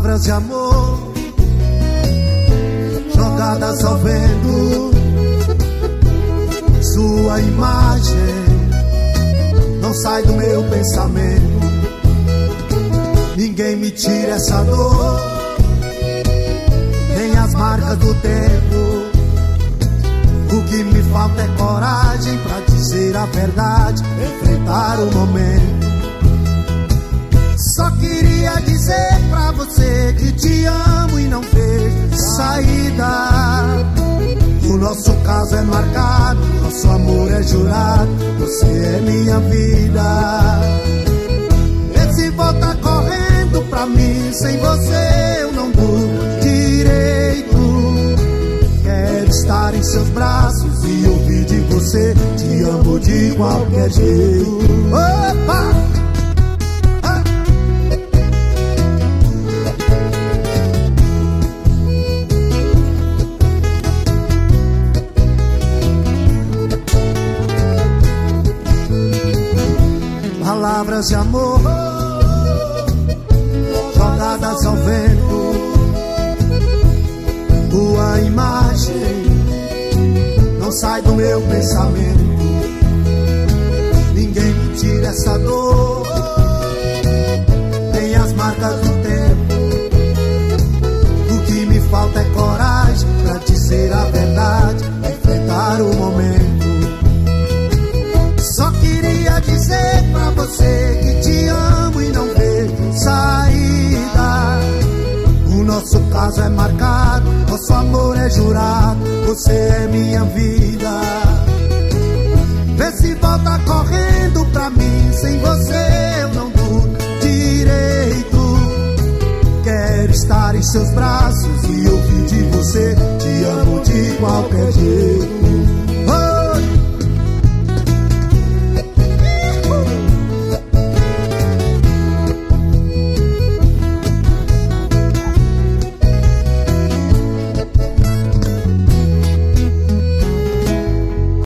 Palavras de amor jogadas ao vento, sua imagem não sai do meu pensamento. Ninguém me tira essa dor, nem as marcas do tempo. O que me falta é coragem pra dizer a verdade, enfrentar o momento. Só queria dizer pra você que te amo e não vejo saída. O nosso caso é marcado, nosso amor é jurado, você é minha vida. Esse volta correndo pra mim, sem você eu não durmo direito. Quero estar em seus braços e ouvir de você, te amo de qualquer jeito. Opa! Palavras de amor jogadas ao vento, tua imagem não sai do meu pensamento. Ninguém me tira essa dor, nem as marcas do tempo. O que me falta é coragem pra dizer a verdade, enfrentar o momento. Só queria dizer pra você que te amo e não vejo saída. O nosso caso é marcado, nosso amor é jurado, você é minha vida. Vê se volta correndo pra mim, sem você eu não durmo direito. Quero estar em seus braços e ouvir de você, te amo de qualquer jeito.